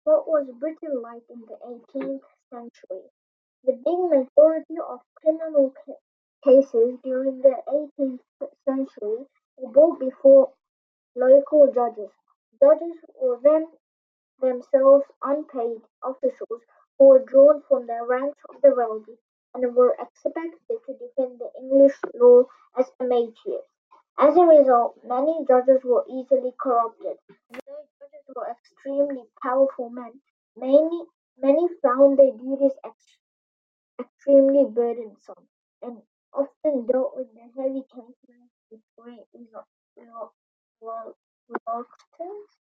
What was Britain like in the 18th century? The big majority of criminal cases during the 18th century were brought before local judges. Judges were then themselves unpaid officials who were drawn from the ranks of the wealthy and were expected to defend the English law as amateurs. As a result, many judges were easily corrupted. Though judges were extremely powerful men, many found their duties extremely burdensome and often dealt with the heavy cases with great reluctance.